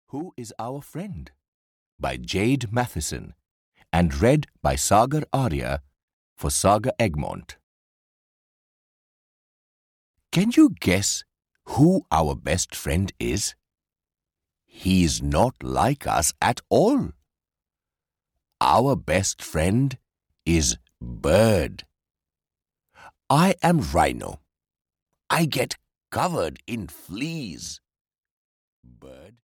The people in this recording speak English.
Who is Our Friend? By Jade Matheson and read by Sagar Arya for Saga Egmont. Can you guess who our best friend is? He's not like us at all. Our best friend is Bird. I am Rhino. I get covered in fleas. Bird